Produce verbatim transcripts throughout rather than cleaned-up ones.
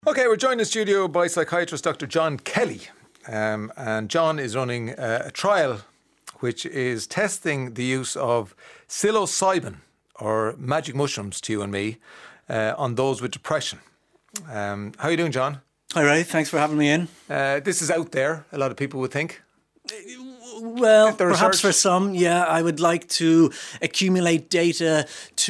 Okay, we're joined in the studio by psychiatrist Doctor John Kelly. Um, and John is running uh, a trial which is testing the use of psilocybin, or magic mushrooms to you and me, uh, on those with depression. Um, how are you doing, John? Hi, Ray. Thanks for having me in. Uh, this is out there, a lot of people would think. Well, perhaps research? for some, yeah, I would like to accumulate data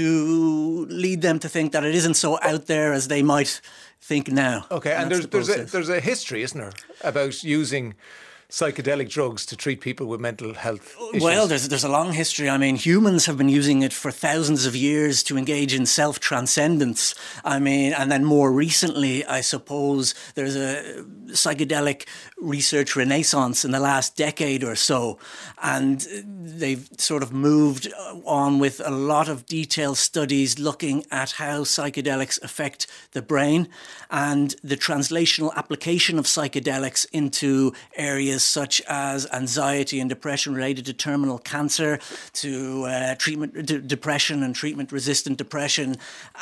to lead them to think that it isn't so out there as they might think now. Okay, and, and there's there's a, there's a history, isn't there, about using psychedelic drugs to treat people with mental health issues? Well, there's there's a long history. I mean, humans have been using it for thousands of years to engage in self-transcendence. I mean, and then more recently, I suppose, there's a psychedelic research renaissance in the last decade or so. And they've sort of moved on with a lot of detailed studies looking at how psychedelics affect the brain and the translational application of psychedelics into areas such as anxiety and depression related to terminal cancer, to uh, treatment to depression and treatment-resistant depression,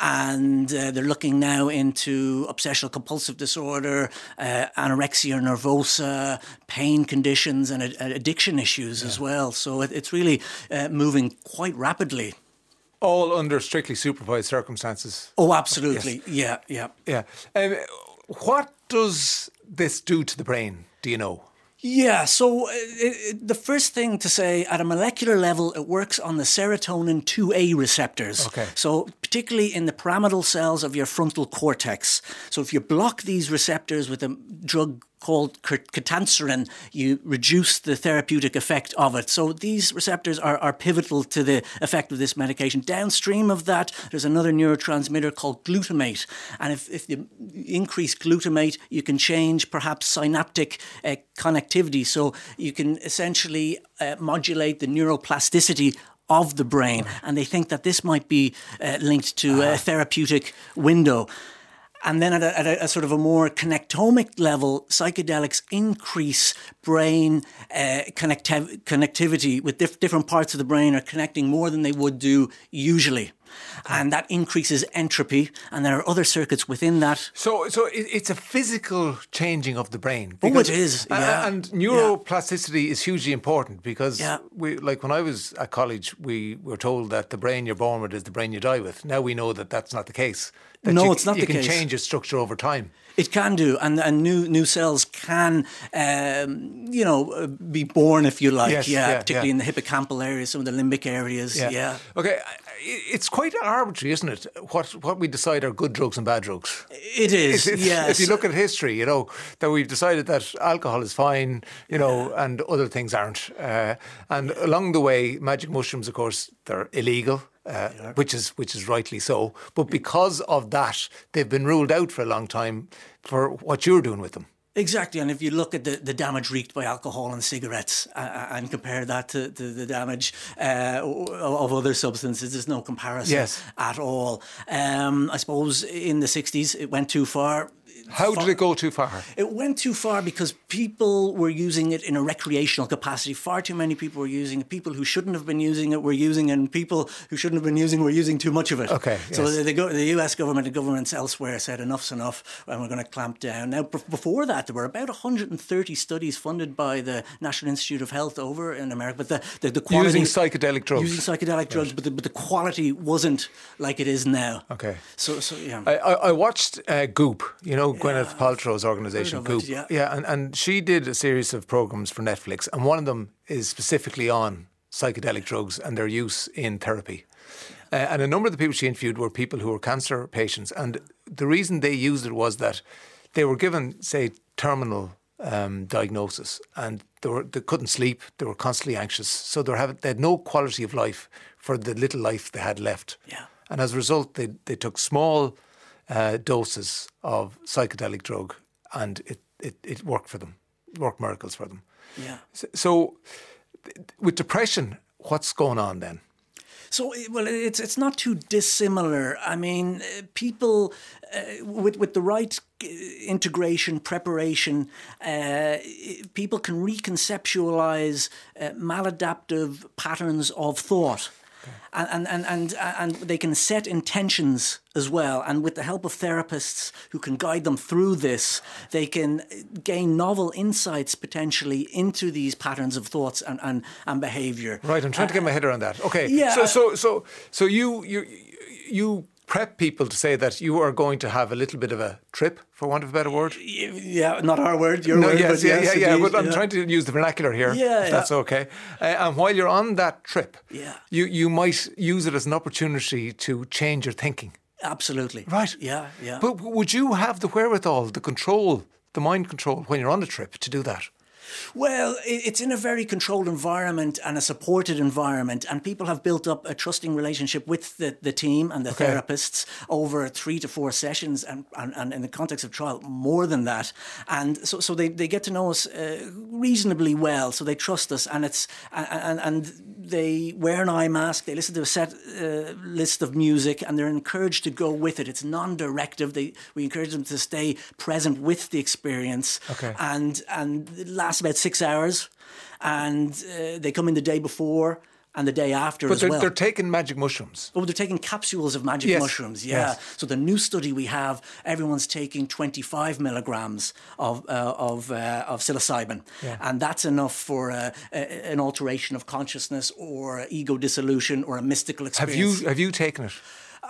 and uh, they're looking now into obsessional compulsive disorder, uh, anorexia nervosa, pain conditions, and uh, addiction issues yeah. as well. So it, it's really uh, moving quite rapidly. All under strictly supervised circumstances. Oh, absolutely. Yes. Yeah, yeah. Yeah. Um, what does this do to the brain? Do you know? Yeah, so uh, it, the first thing to say, at a molecular level, it works on the serotonin two A receptors. Okay. So particularly in the pyramidal cells of your frontal cortex. So if you block these receptors with a drug called ketanserin, you reduce the therapeutic effect of it. So these receptors are, are pivotal to the effect of this medication. Downstream of that, there's another neurotransmitter called glutamate. And if, if you increase glutamate, you can change perhaps synaptic uh, connectivity. So you can essentially uh, modulate the neuroplasticity of the brain. And they think that this might be uh, linked to a therapeutic window. And then at a, at a, a sort of a more connectomic level, psychedelics increase brain uh, connectiv- connectivity with diff- different parts of the brain are connecting more than they would do usually. And that increases entropy, and there are other circuits within that. So so it, it's a physical changing of the brain. Oh, it is, yeah. And neuroplasticity yeah. is hugely important because, yeah. we, like when I was at college, we were told that the brain you're born with is the brain you die with. Now we know that that's not the case. That no, you, it's not you the can case. change its structure over time. It can do, and, and new new cells can, um, you know, be born, if you like, yes, yeah, yeah, particularly yeah. in the hippocampal areas, some of the limbic areas, yeah. yeah. Okay, it's quite arbitrary, isn't it, what what we decide are good drugs and bad drugs? It is, it's, it's, yes. If you look at history, you know, that we've decided that alcohol is fine, you know, yeah. and other things aren't. Uh, and along the way, magic mushrooms, of course, they're illegal. Uh, yeah. Which is which is rightly so, but because of that, they've been ruled out for a long time for what you're doing with them. Exactly, and if you look at the, the damage wreaked by alcohol and cigarettes uh, and compare that to, to the damage uh, of other substances, there's no comparison yes. at all. Um, I suppose in the sixties it went too far. How did it go too far? It went too far because people were using it in a recreational capacity. Far too many people were using it. People who shouldn't have been using it were using it, and people who shouldn't have been using it were using too much of it. Okay. So yes. the, the, the U S government and governments elsewhere said enough's enough and we're going to clamp down. Now, b- before that, there were about one hundred thirty studies funded by the National Institute of Health over in America. But the, the, the quality... Using psychedelic drugs. Using psychedelic right. drugs, but the, but the quality wasn't like it is now. Okay. So, so yeah. I, I, I watched uh, Goop, you know, yeah. Gwyneth Paltrow's organisation, Goop. It, yeah, yeah and, and she did a series of programmes for Netflix, and one of them is specifically on psychedelic drugs and their use in therapy. Uh, and a number of the people she interviewed were people who were cancer patients, and the reason they used it was that they were given, say, terminal um, diagnosis, and they, were, they couldn't sleep, they were constantly anxious, so they, were having, they had no quality of life for the little life they had left. Yeah. And as a result, they, they took small uh, doses of psychedelic drug, and it, it, it worked for them, it worked miracles for them. Yeah. So, so with depression, what's going on then? So, well, it's it's not too dissimilar. I mean, people uh, with with the right integration, preparation, uh, people can reconceptualize uh, maladaptive patterns of thought. Okay. And, and, and, and they can set intentions as well. And with the help of therapists who can guide them through this, they can gain novel insights potentially into these patterns of thoughts and, and, and behaviour. Right, I'm trying to get my head around that. Okay, yeah, so so so so you you you prep people to say that you are going to have a little bit of a trip, for want of a better word. Yeah, not our word, your no, word. Yes, but yeah, yes, yeah, yeah. indeed, But I'm yeah. trying to use the vernacular here. Yeah, if yeah. that's okay. Uh, and while you're on that trip, yeah. you you might use it as an opportunity to change your thinking. Absolutely. Right. Yeah, yeah. But would you have the wherewithal, the control, the mind control when you're on the trip to do that? Well, it's in a very controlled environment and a supported environment, and people have built up a trusting relationship with the, the team and the Okay. therapists over three to four sessions, and, and, and in the context of trial, more than that. And so, so they, they get to know us uh, reasonably well, so they trust us, and it's and, and they wear an eye mask, they listen to a set uh, list of music, and they're encouraged to go with it. It's non-directive. They, we encourage them to stay present with the experience. Okay. And, and it lasts about six hours, and uh, they come in the day before and the day after But as they're, well. they're taking magic mushrooms. Oh, they're taking capsules of magic Yes, mushrooms, yeah. yes. So the new study we have, everyone's taking twenty-five milligrams of uh, of uh, of psilocybin, Yeah. and that's enough for uh, a, an alteration of consciousness or ego dissolution or a mystical Have experience. you have you taken it?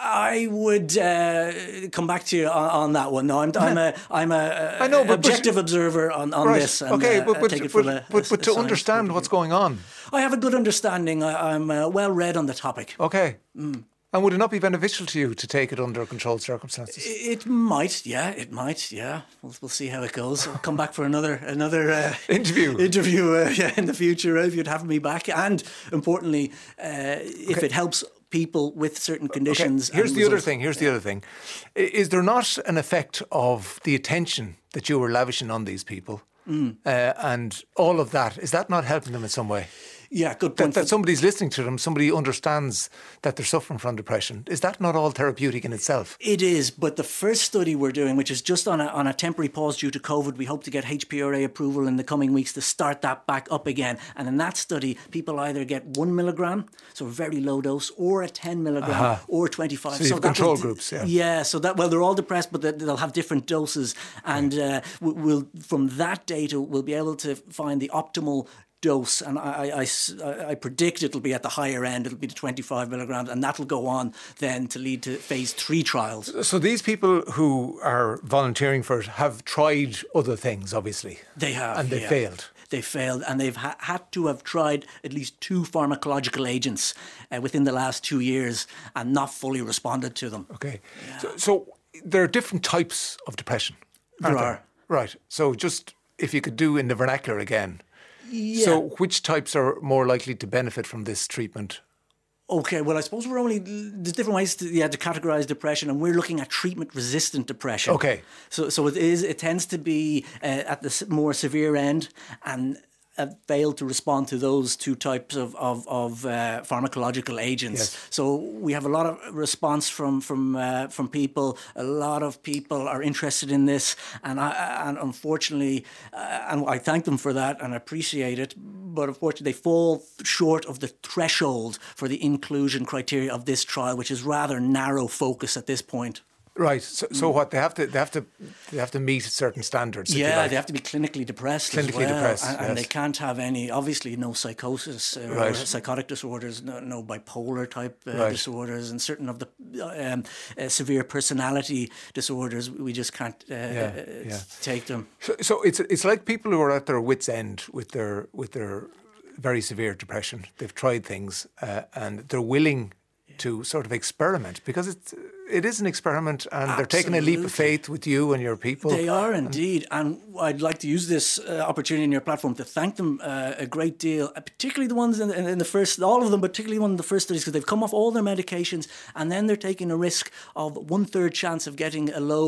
I would uh, come back to you on, on that one. No, I'm, I'm a I'm a, I know, but- objective observer on, on Right. this. And, okay, uh, but but, take it but, from a- but, a- but a to science understand point of what's view. going on. I have a good understanding. I, I'm uh, well read on the topic. Okay. Mm. And would it not be beneficial to you to take it under controlled circumstances? It might, yeah, it might, yeah. We'll, we'll see how it goes. I'll come back for another another uh, Interview. interview uh, yeah, in the future if you'd have me back. And importantly, uh, if Okay. it helps people with certain conditions. Okay. Here's and the other results. thing. Here's the other thing. I- Is there not an effect of the attention that you were lavishing on these people, Mm. uh, and all of that? Is that not helping them in some way? Yeah, good That, point. that somebody's listening to them, somebody understands that they're suffering from depression. Is that not all therapeutic in itself? It is, but the first study we're doing, which is just on a, on a temporary pause due to COVID, we hope to get H P R A approval in the coming weeks to start that back up again. And in that study, people either get one milligram, so a very low dose, or a ten milligram, Uh-huh. or twenty-five. So you have that control will- groups, yeah. Yeah, so that, well, they're all depressed, but they- they'll have different doses. And uh, we- we'll, from that data, we'll be able to find the optimal dose, and I, I, I, I predict it'll be at the higher end. It'll be the twenty-five milligrams, and that'll go on then to lead to phase three trials. So these people who are volunteering for it have tried other things, obviously. They have, And they yeah. failed. They failed, and they've ha- had to have tried at least two pharmacological agents uh, within the last two years and not fully responded to them. Okay. So, so there are different types of depression. There aren't are. Right. So just if you could do in the vernacular again. Yeah. So which types are more likely to benefit from this treatment? Okay, well, I suppose we're only there's different ways to yeah to categorize depression, and we're looking at treatment-resistant depression. Okay. So so it is it tends to be uh, at the s- more severe end, and have failed to respond to those two types of of, of uh, pharmacological agents. Yes. So we have a lot of response from from uh, from people. A lot of people are interested in this, and I, and unfortunately, uh, and I thank them for that and appreciate it. But unfortunately, they fall short of the threshold for the inclusion criteria of this trial, which is rather narrow focus at this point. Right. So, so what they have to they have to they have to meet certain standards. if you Yeah, like. they have to be clinically depressed Clinically as well, depressed, and, and yes. they can't have any, obviously, no psychosis uh, or Right. psychotic disorders, no, no bipolar type uh, Right. disorders, and certain of the um, uh, severe personality disorders. We just can't uh, Yeah, uh, yeah. take them. So, so it's it's like people who are at their wits' end with their with their very severe depression. They've tried things uh, and they're willing to sort of experiment because it's it is an experiment, and they're taking a leap of Absolutely. faith with you and your people. They are indeed, and I'd like to use this uh, opportunity in your platform to thank them uh, a great deal, uh, particularly the ones in the, in the first, all of them, but particularly one of the first studies, because they've come off all their medications, and then they're taking a risk of one third chance of getting a low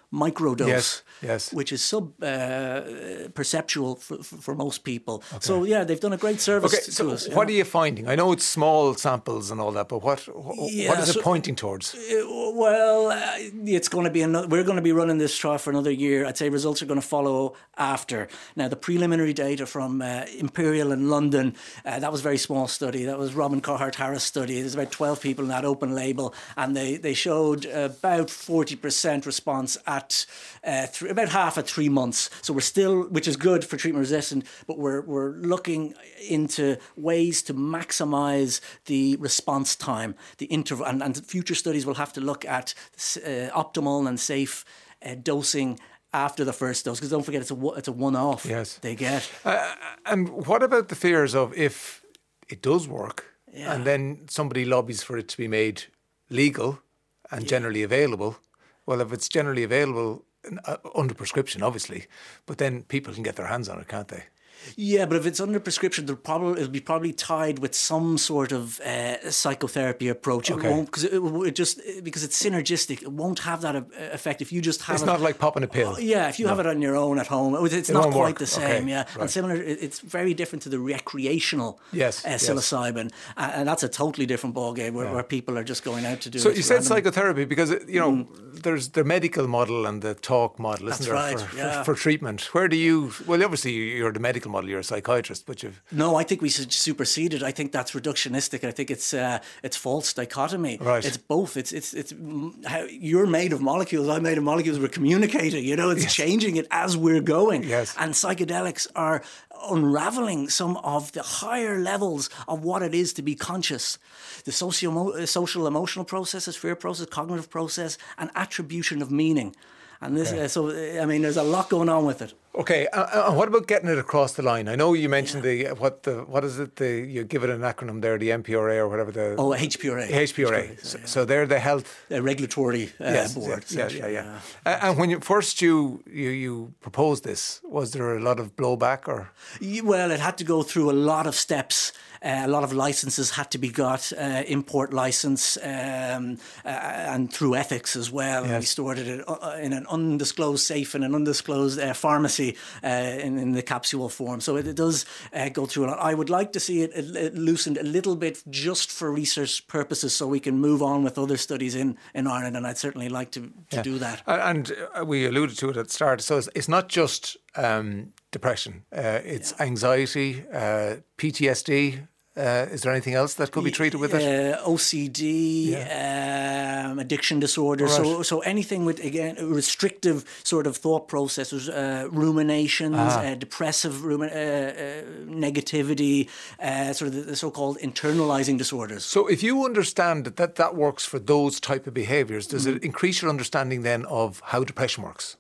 microdose, yes, yes. which is sub uh, perceptual for, for most people. Okay. So yeah, they've done a great service okay, to so us. What yeah. are you finding? I know it's small samples and all that, but what yeah, what is so, it pointing towards? Uh, well, uh, it's going to be another, we're going to be running this trial for another year. I'd say results are going to follow after. Now, the preliminary data from uh, Imperial in London, uh, that was a very small study. That was Robin Carhart Harris study. There's about twelve people in that open label, and they, they showed about forty percent response at uh, th- about half at three months. So we're still, which is good for treatment resistant, but we're we're looking into ways to maximise the response time, the interval, and, and future studies will have to look at uh, optimal and safe uh, dosing after the first dose, because don't forget it's a it's a one-off. Yes, they get. Uh, and what about the fears of if it does work, yeah. and then somebody lobbies for it to be made legal and yeah. generally available? Well, if it's generally available uh, under prescription, obviously, but then people can get their hands on it, can't they? Yeah, but if it's under prescription, they'll probably it'll be probably tied with some sort of uh, psychotherapy approach. Okay. It won't because it, it just because it's synergistic. It won't have that effect if you just have. It's it, not like popping a pill. Oh, yeah, if you no. have it on your own at home, it's it not quite work. the same. Okay. Yeah, right. and similar. It's very different to the recreational yes, uh, psilocybin, yes. and, and that's a totally different ballgame where, yeah. where people are just going out to do. So it you said random. psychotherapy because you know mm. there's the medical model and the talk model, isn't that's there? Right. For, yeah. for, for treatment, where do you? Well, obviously you're the medical model. You're a psychiatrist. But you've no, I think we superseded. I think that's reductionistic. I think it's uh, it's false dichotomy. Right. It's both. It's it's it's how you're made of molecules. I'm made of molecules. We're communicating. You know, it's yes. changing it as we're going. Yes. And psychedelics are unraveling some of the higher levels of what it is to be conscious. The socio social emotional processes, fear process, cognitive process, and attribution of meaning. And this, okay. uh, so I mean, there's a lot going on with it. Okay, uh, and what about getting it across the line? I know you mentioned yeah. the what the what is it? The you give it an acronym there, the M P R A or whatever the oh H P R A. H P R A. H P R A so, yeah. so they're the health a regulatory uh, yes, board. Yes, yeah, yeah, yeah. yeah. Uh, and when you first you, you you proposed this, was there a lot of blowback or? Well, it had to go through a lot of steps. Uh, a lot of licenses had to be got, uh, import license, um, uh, and through ethics as well. Yes. We stored it in an undisclosed safe in an undisclosed uh, pharmacy uh, in, in the capsule form. So it, it does uh, go through a lot. I would like to see it, it, it loosened a little bit just for research purposes so we can move on with other studies in, in Ireland, and I'd certainly like to, to yeah. do that. And we alluded to it at the start. So it's, it's not just um, depression. Uh, it's yeah. anxiety, uh, P T S D. Uh, is there anything else that could be treated with it? Uh, O C D, yeah. um, addiction disorder. Right. So, so anything with again restrictive sort of thought processes, uh, ruminations, ah. uh, depressive rumi- uh, uh, negativity, uh, sort of the, the so-called internalizing disorders. So, if you understand that that, that works for those type of behaviours, does mm. it increase your understanding then of how depression works?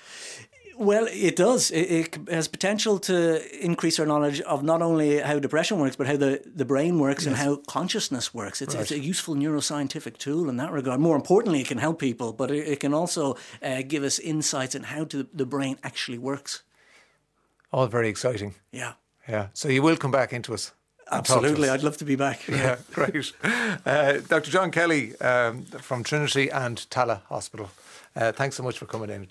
Well, it does. It, it has potential to increase our knowledge of not only how depression works, but how the, the brain works yes. and how consciousness works. It's, right. it's a useful neuroscientific tool in that regard. More importantly, it can help people, but it, it can also uh, give us insights in how to, the brain actually works. All very exciting. Yeah. Yeah. So you will come back into us. Absolutely. I'd love to be back. Yeah, great. Uh, Doctor John Kelly um, from Trinity and Tallaght Hospital. Uh, thanks so much for coming in.